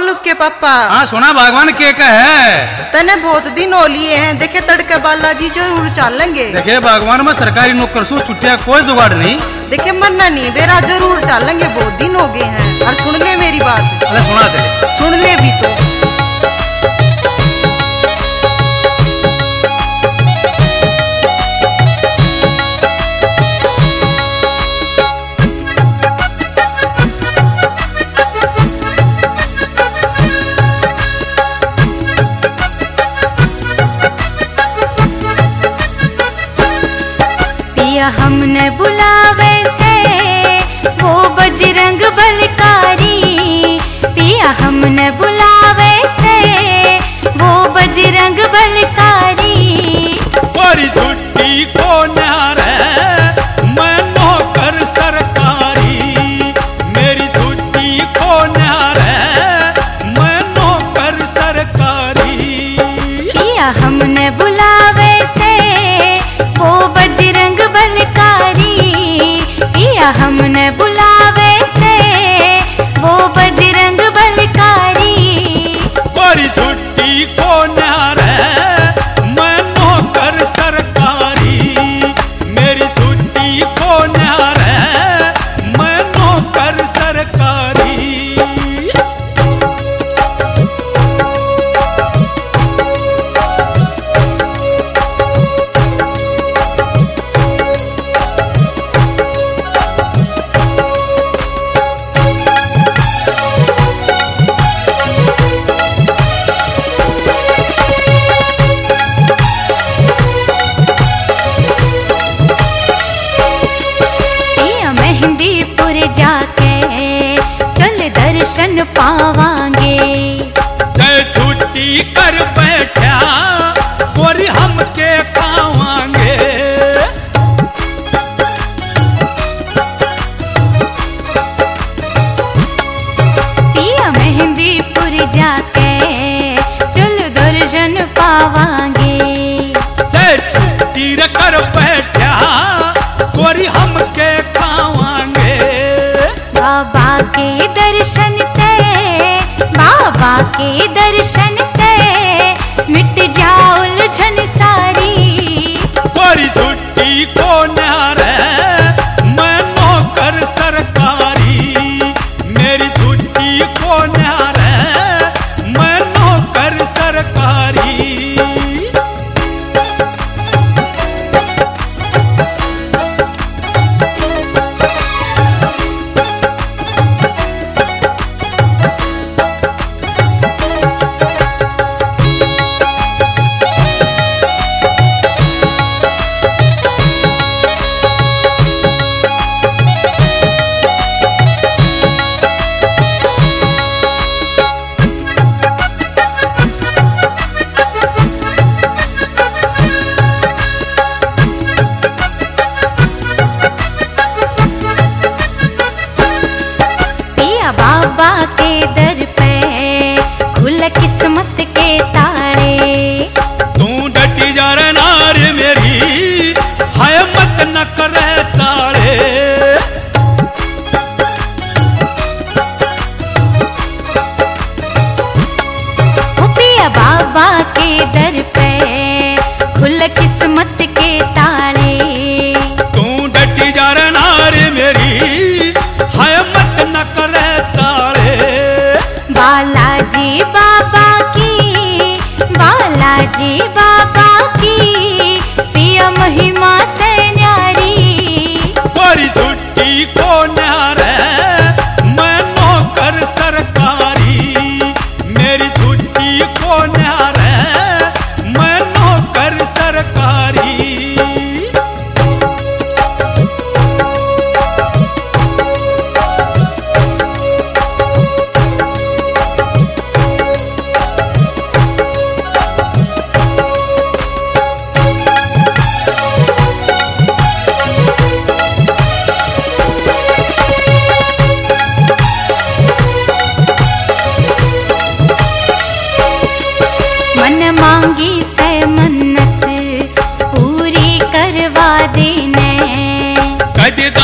गोलू के पापा। हाँ सुना भगवान के है तने बहुत दिन हो लिए हैं, देखे तड़के बालाजी जरूर चलेंगे। देखे भगवान में सरकारी नौकर सु छुट्टियां कोई जुगाड़ नहीं। देखे मरना नहीं बेरा जरूर चलेंगे, बहुत दिन हो गए हैं। और सुन ले मेरी बात। अरे सुना दे। सुन ले भी तो। हमने बुलावे से वो बजरंग बलकारी, पिया हमने बुलावे से वो बजरंग बलकारी। बड़ी छुट्टी को न्यारे मैं नौकर सरकारी, मेरी छुट्टी को न्यारे मैं नौकर सरकारी। पिया हमने बुलावे से वो बजरंग बलकारी, पिया हमने बुलावे से वो बजरंग बलकारी। बड़ी छुट्टी को न्यारे मैं नौकर सरकारी, मेरी छुट्टी को न्यारे मैं नौकर सरकारी। जाके चल दर्शन पावांगे। जय छुट्टी कर बैठा गोरी हमके खावांगे। पिया मेहंदीपुर जाके चल दर्शन पावांगे। जय छुट्टी कर बैठा गोरी हमके खावांगे। बाबा के दर्शन ते, बाबा के दर्शन ते मिट जाओ उलझन सारी। बड़ी छुट्टी को न्यारे मैं नौकर सरकारी, मेरी छुट्टी को न्यारे मैं नौकर सरकारी। बाबा के दर पे खुल किस्मत के तारे। तू डटी जा रे नार मेरी हाय मत न करे चाले। पिया बाबा के दर पे खुल किस्मत के तारे। तू डटी जा रे नार मेरी हाय मत न करे चाले। बालाजी बाबा की, बालाजी बाबा की पिया महिमा से न्यारी। बड़ी छुट्टी को न्यारे मैं नौकर सरकारी, मेरी छुट्टी को न्यारे मैं नौकर सरकारी। मन मांगी से मन्नत पूरी करवा देने। कद